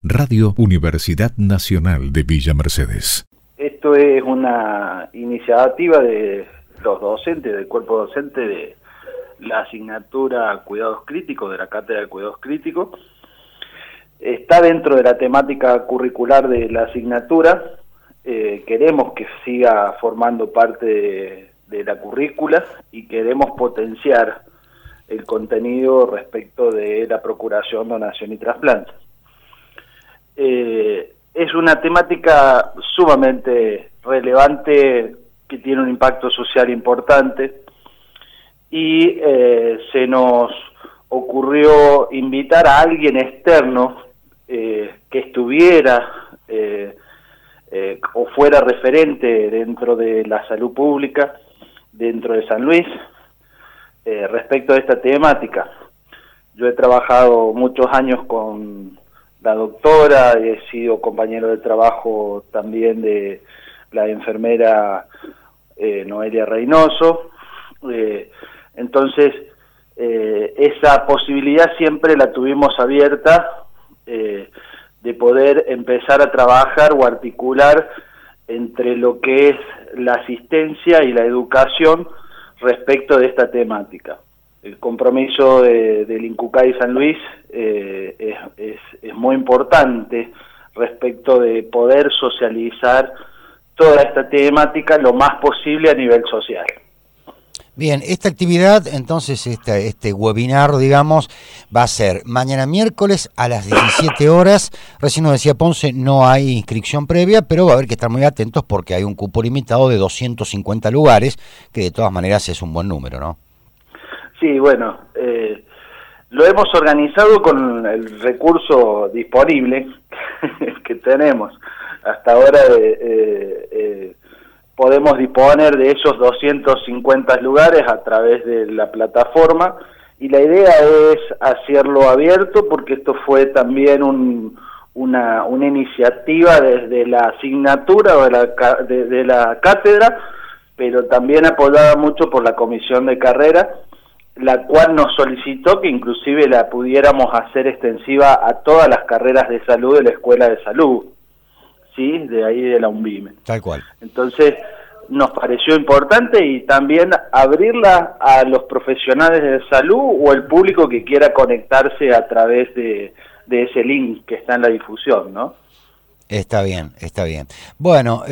Radio Universidad Nacional de Villa Mercedes. Esto es una iniciativa de los docentes, del cuerpo docente de la asignatura Cuidados Críticos, de la Cátedra de Cuidados Críticos. Está dentro de la temática curricular de la asignatura. Queremos que siga formando parte de la currícula y queremos potenciar el contenido respecto de la procuración, donación y trasplante. Es una temática sumamente relevante que tiene un impacto social importante y se nos ocurrió invitar a alguien externo que estuviera o fuera referente dentro de la salud pública, dentro de San Luis, respecto a esta temática. Yo he trabajado muchos años con la doctora, he sido compañero de trabajo también de la enfermera Noelia Reynoso, entonces esa posibilidad siempre la tuvimos abierta de poder empezar a trabajar o articular entre lo que es la asistencia y la educación respecto de esta temática. El compromiso del INCUCAI San Luis es muy importante respecto de poder socializar toda esta temática lo más posible a nivel social. Bien, esta actividad, entonces, este webinar, digamos, va a ser mañana miércoles a las 17 horas. Recién nos decía Ponce, no hay inscripción previa, pero va a haber que estar muy atentos porque hay un cupo limitado de 250 lugares, que de todas maneras es un buen número, ¿no? Sí, bueno, lo hemos organizado con el recurso disponible que tenemos. Hasta ahora podemos disponer de esos 250 lugares a través de la plataforma y la idea es hacerlo abierto porque esto fue también una iniciativa desde la asignatura o de la cátedra, pero también apoyada mucho por la comisión de carrera, la cual nos solicitó que inclusive la pudiéramos hacer extensiva a todas las carreras de salud de la Escuela de Salud, ¿sí? De ahí de la UNVIME. Tal cual. Entonces, nos pareció importante y también abrirla a los profesionales de salud o el público que quiera conectarse a través de ese link que está en la difusión, ¿no? Está bien, está bien. Bueno,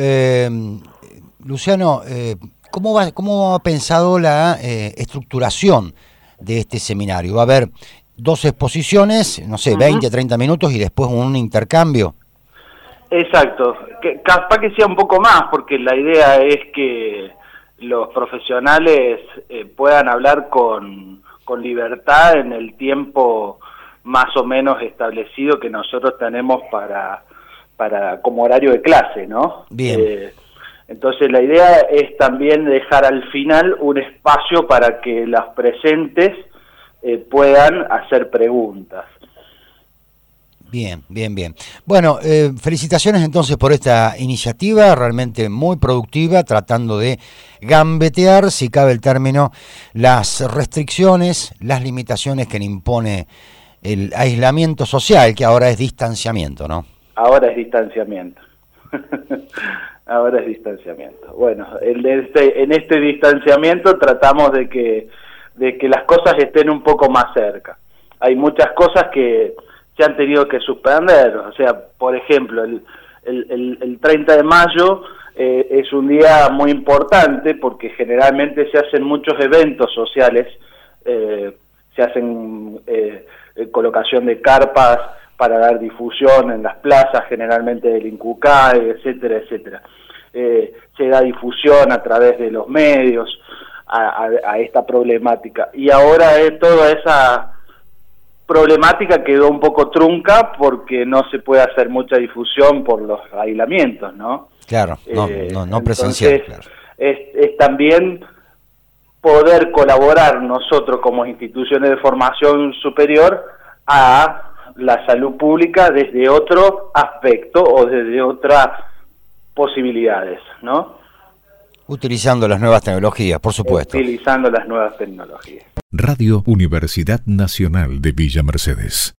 Luciano, ¿cómo ha pensado la estructuración de este seminario? ¿Va a haber 2 exposiciones, no sé, 20, 30 minutos y después un intercambio? Exacto, capaz que sea un poco más, porque la idea es que los profesionales puedan hablar con libertad en el tiempo más o menos establecido que nosotros tenemos para como horario de clase, ¿no? Bien. Entonces la idea es también dejar al final un espacio para que los presentes puedan hacer preguntas. Bien, bien, bien. Bueno, felicitaciones entonces por esta iniciativa, realmente muy productiva, tratando de gambetear, si cabe el término, las restricciones, las limitaciones que impone el aislamiento social, que ahora es distanciamiento, ¿no? Ahora es distanciamiento. Ahora es distanciamiento. Bueno, en este distanciamiento tratamos de que las cosas estén un poco más cerca. Hay muchas cosas que se han tenido que suspender, o sea, por ejemplo, el 30 de mayo es un día muy importante porque generalmente se hacen muchos eventos sociales, se hacen colocación de carpas para dar difusión en las plazas, generalmente del INCUCAI, etcétera, etcétera. Se da difusión a través de los medios a esta problemática. Y ahora toda esa problemática quedó un poco trunca porque no se puede hacer mucha difusión por los aislamientos, ¿no? Claro, no presencial. Entonces, claro. Es también poder colaborar nosotros como instituciones de formación superior a la salud pública desde otro aspecto o desde otras posibilidades, ¿no? Utilizando las nuevas tecnologías, por supuesto. Utilizando las nuevas tecnologías. Radio Universidad Nacional de Villa Mercedes.